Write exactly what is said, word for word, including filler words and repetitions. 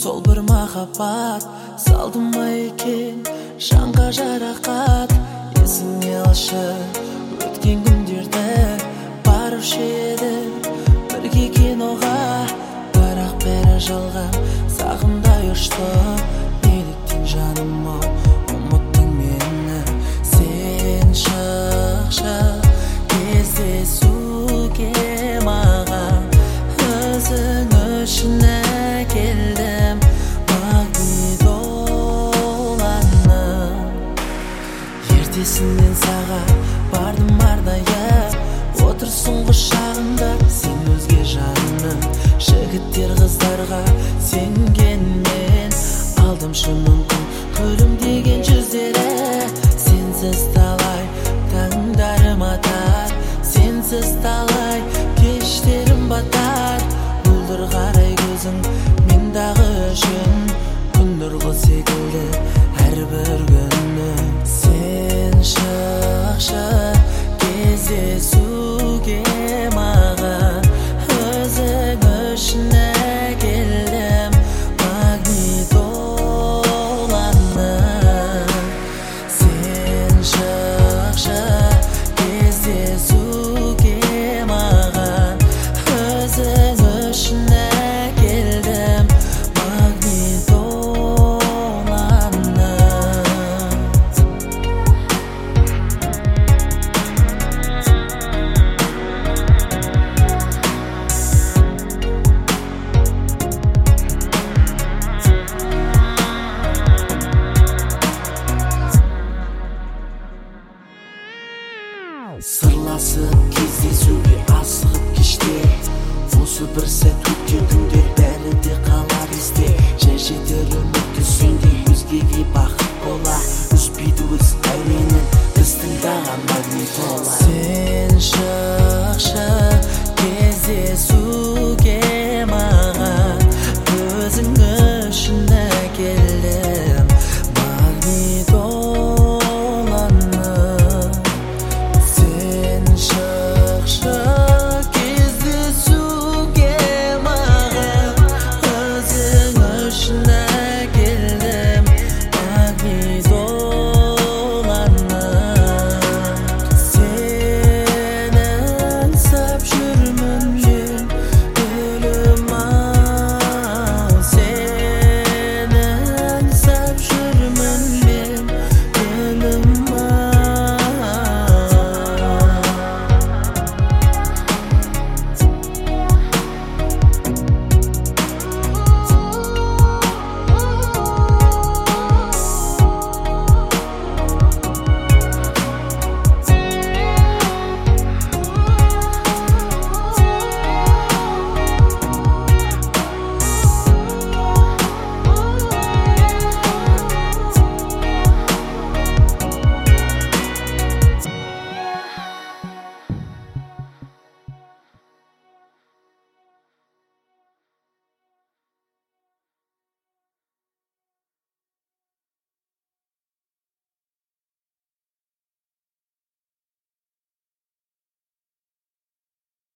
сол бір махаббат салды ма екен жанға жарақат. Есіңе алшы өткен күндерді, барушы едім бірге киноға, бірақ бәрі жалған сағымдай ұшты. Неліктен жаным-ау ұмыттың мені, сен шықшы кездесуге маған. Өзің үшін әкелдім магнитоланы, ертесінен саған бардым арнайы. Отырсың құшағында сен өзге жанның, жігіттер қыздарға сенгенмен алдымшы мүмкін күлімдеген жүздері. Сенсіз талай таңдарым атар, сенсіз талай кештерім батар. Мөлдір қарай көзің мен дағы үшін, күн нұрлы секілді әрбір күні. Сен шықшы кездесуге